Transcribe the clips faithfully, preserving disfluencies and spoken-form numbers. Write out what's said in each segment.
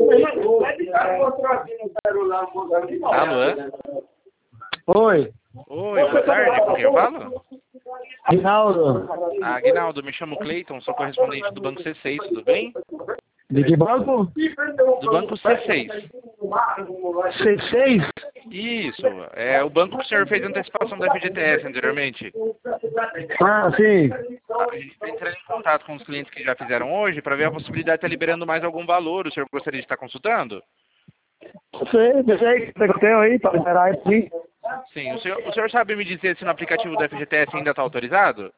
Alô? Oi. Oi, boa tarde, com quem eu falo? Rinaldo. Ah, Aguinaldo, me chamo Cleiton, sou correspondente do Banco C seis, tudo bem? De que banco? Do Banco C seis. C seis? Isso, é o banco que o senhor fez antecipação da F G T S anteriormente. Ah, sim. A gente está entrando em contato com os clientes que já fizeram hoje para ver a possibilidade de estar liberando mais algum valor. O senhor gostaria de estar consultando? Sei, deixei que eu tenho aí para liberar aqui. Sim, o senhor, o senhor sabe me dizer se no aplicativo do F G T S ainda está autorizado?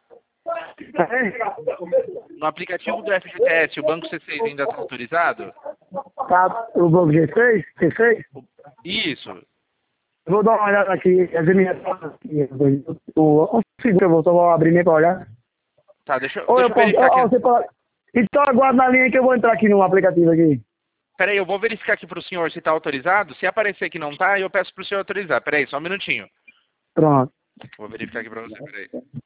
No aplicativo do F G T S, o Banco C seis ainda está autorizado? Tá, o banco G seis? C seis? Isso. Vou dar uma olhada aqui, as minhas aqui. O, um segundo, eu vou só abrir nem para olhar. Tá, deixa, eu- Ou deixa eu eu posso, verificar ó, aqui. você pode... Então aguarda na linha que eu vou entrar aqui no aplicativo aqui. Peraí, eu vou verificar aqui para o senhor se está autorizado. Se aparecer que não está, eu peço para o senhor autorizar. Peraí, só um minutinho. Pronto. Vou verificar aqui para você, peraí.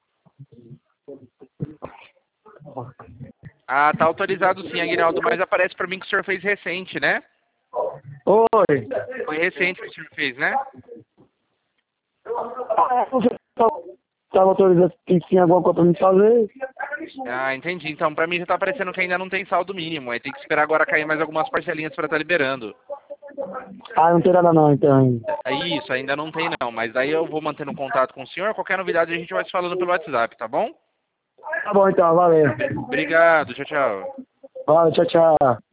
Ah, tá autorizado sim, Aguinaldo, mas aparece para mim que o senhor fez recente, né? Oi. Foi recente que o senhor fez, né? Ah, você estava autorizado que tinha alguma coisa para me fazer? Ah, entendi. Então, para mim já tá aparecendo que ainda não tem saldo mínimo. Aí tem que esperar agora cair mais algumas parcelinhas para estar liberando. Ah, não tem nada não, então. Ainda. É isso, ainda não tem não. Mas daí eu vou mantendo contato com o senhor. Qualquer novidade a gente vai se falando pelo WhatsApp, tá bom? Tá bom então, valeu. Obrigado, tchau, tchau. Valeu, tchau, tchau.